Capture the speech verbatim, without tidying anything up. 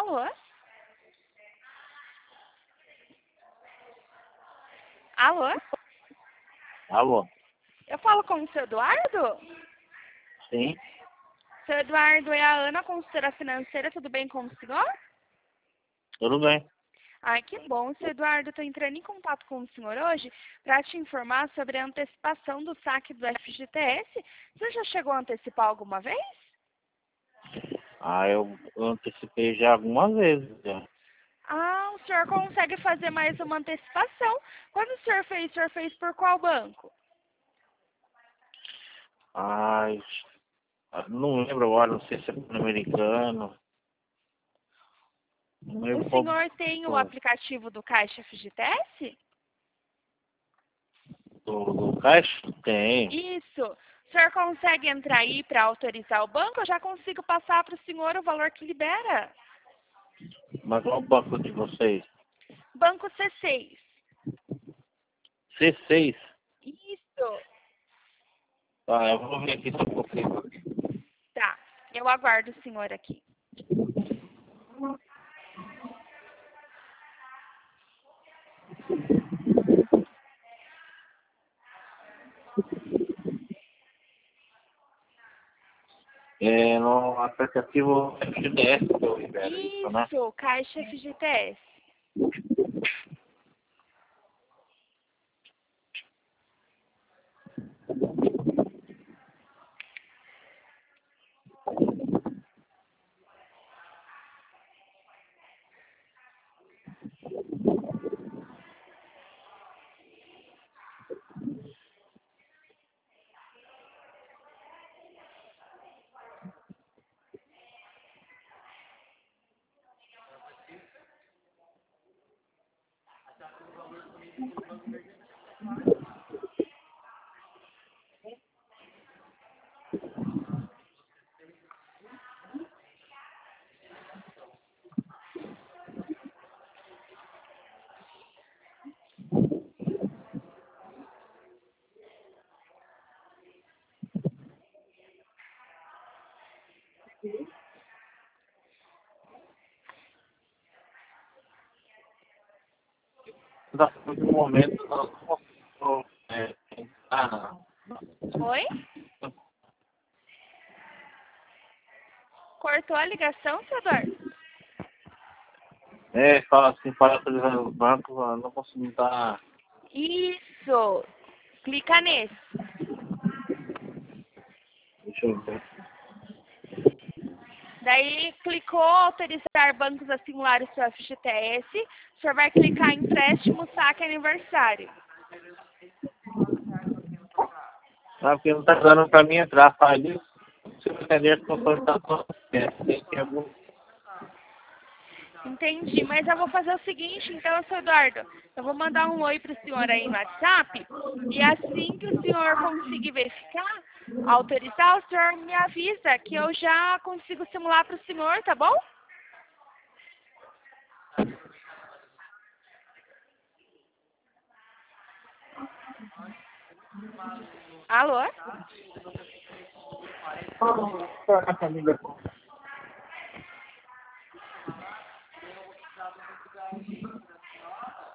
Alô? Alô? Alô? Eu falo com o seu Eduardo? Sim, Seu Eduardo, é a Ana, consultora financeira, tudo bem com o senhor? tudo bem. Ai, que bom. Seu Eduardo, estou entrando em contato com o senhor hoje para te informar sobre a antecipação do saque do F G T S. Você já chegou a antecipar alguma vez? Ah, eu, eu antecipei já algumas vezes. Já. Ah, o senhor consegue fazer mais uma antecipação. Quando o senhor fez, o senhor fez por qual banco? Ai, não lembro agora, não sei se é pan-americano. Não lembro O qual. senhor tem o qual- aplicativo do Caixa F G T S? Do, do caixa? Tem. Isso. O senhor consegue entrar aí para autorizar o banco? Eu já consigo passar para o senhor o valor que libera. Mas qual o banco de vocês? Banco C seis. C seis. Isso. Tá, eu vou ver aqui se eu consigo. Tá. Eu aguardo o senhor aqui. É no aplicativo F G T S que eu libero isso, né? Isso, Caixa F G T S. No momento, eu não posso é, entrar. Oi? Cortou a ligação, seu Eduardo? É, fala assim, para atualizar os bancos, eu não consigo dar. Isso. Clica nesse. Deixa eu ver. Daí, clicou autorizar bancos a simular o seu F G T S. O senhor vai clicar em empréstimo, saque aniversário. Ah, porque não está dando para mim entrar, faz isso. Se eu entender, que eu estou tentando. Tem que algum. Entendi, mas eu vou fazer o seguinte, então, seu Eduardo. Eu vou mandar um oi para o senhor aí no WhatsApp. E assim que o senhor conseguir verificar, autorizar, o senhor me avisa que eu já consigo simular para o senhor, tá bom? Alô? Ah, a família